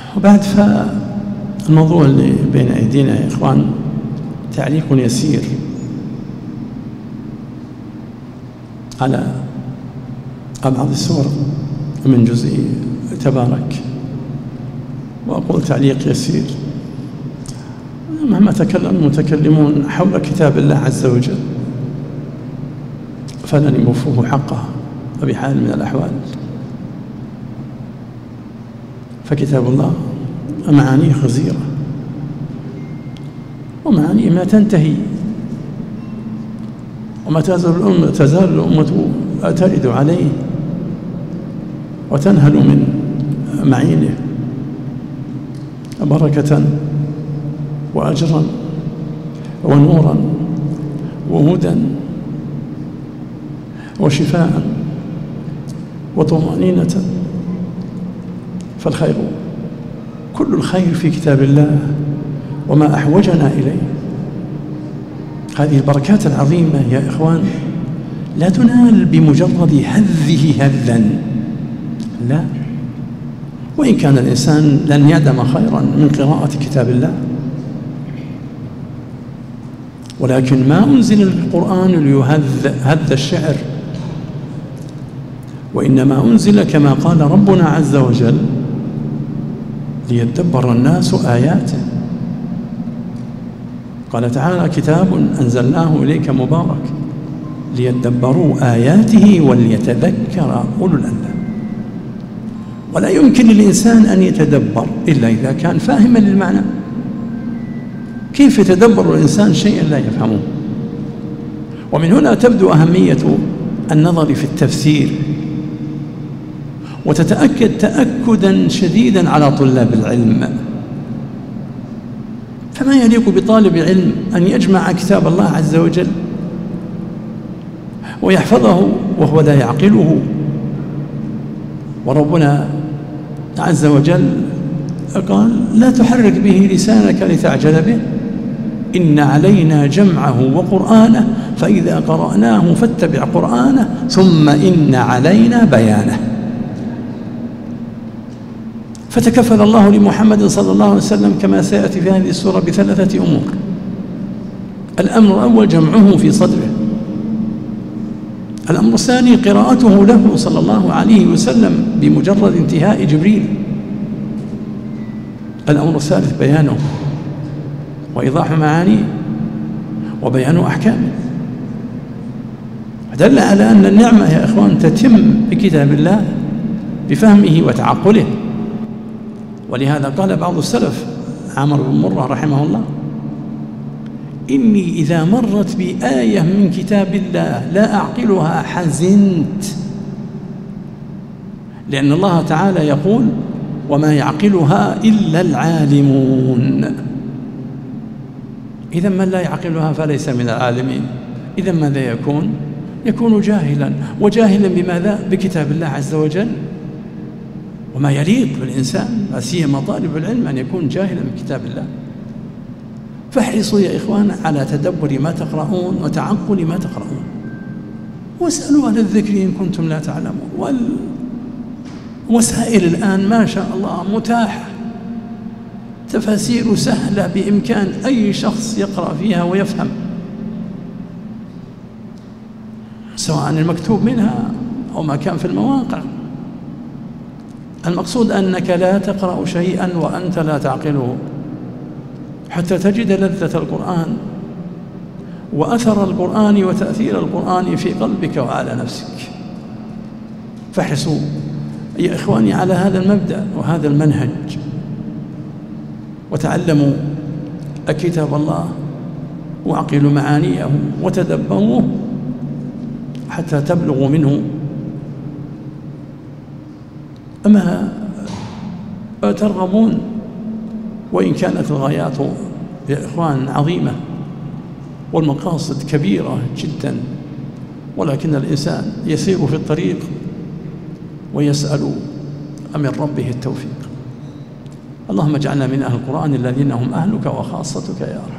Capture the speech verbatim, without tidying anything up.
وبعد فالموضوع اللي بين أيدينا يا إخوان تعليق يسير على بعض السور من جزء تبارك. وأقول تعليق يسير، مهما تكلم المتكلمون حول كتاب الله عز وجل فلن يوفوه حقه بحال من الأحوال. فكتاب الله معانيه غزيرة، ومعانيه ما تنتهي، وما تزال الأمة تزال الأمة ترد عليه وتنهل من معينه بركة وأجرا ونورا وهدى وشفاء وطمأنينة. فالخير كل الخير في كتاب الله وما أحوجنا إليه. هذه البركات العظيمة يا إخوان لا تنال بمجرد هذه هذا، لا، وإن كان الإنسان لن يعدم خيرا من قراءة كتاب الله، ولكن ما أنزل القرآن ليهذ الشعر، وإنما أنزل كما قال ربنا عز وجل ليدبر الناس آياته. قال تعالى: كتاب أنزلناه إليك مبارك ليدبروا آياته وليتذكر أولو الألباب. ولا يمكن للإنسان أن يتدبر إلا إذا كان فاهما للمعنى. كيف يتدبر الإنسان شيئا لا يفهمه؟ ومن هنا تبدو أهمية النظر في التفسير، وتتأكد تأكدا شديدا على طلاب العلم. فما يليق بطالب علم أن يجمع كتاب الله عز وجل ويحفظه وهو لا يعقله. وربنا عز وجل قال: لا تحرك به لسانك لتعجل به إن علينا جمعه وقرآنه فإذا قرأناه فاتبع قرآنه ثم إن علينا بيانه. فتكفل الله لمحمد صلى الله عليه وسلم كما سيأتي في هذه السورة بثلاثة أمور. الأمر الأول جمعه في صدره. الأمر الثاني قراءته له صلى الله عليه وسلم بمجرد انتهاء جبريل. الأمر الثالث بيانه وإيضاح معانيه وبيان أحكامه. دل على أن النعمة يا إخوان تتم بكتاب الله بفهمه وتعقله. ولهذا قال بعض السلف عمرو بن مرة رحمه الله: إني إذا مرت بآية من كتاب الله لا أعقلها حزنت، لأن الله تعالى يقول: وما يعقلها إلا العالمون. إذا من لا يعقلها فليس من العالمين. إذا ماذا يكون؟ يكون جاهلا. وجاهلا بماذا؟ بكتاب الله عز وجل. وما يليق بالإنسان لا سيما طالب العلم أن يكون جاهلا بكتاب الله. فاحرصوا يا إخوان على تدبر ما تقرؤون وتعقل ما تقرؤون، واسألوا أهل الذكر إن كنتم لا تعلمون. والوسائل الآن ما شاء الله متاحة، تفاسير سهلة بإمكان أي شخص يقرأ فيها ويفهم، سواء المكتوب منها أو ما كان في المواقع. المقصود أنك لا تقرأ شيئا وأنت لا تعقله، حتى تجد لذة القرآن وأثر القرآن وتأثير القرآن في قلبك وعلى نفسك. فاحرصوا يا إخواني على هذا المبدأ وهذا المنهج، وتعلموا كتاب الله وعقلوا معانيه وتدبروه حتى تبلغوا منه أما ترغبون. وإن كانت الغايات يا إخوان عظيمة والمقاصد كبيرة جدا، ولكن الإنسان يسير في الطريق ويسأل من ربه التوفيق. اللهم اجعلنا من أهل القرآن الذين هم أهلك وخاصتك يا رب.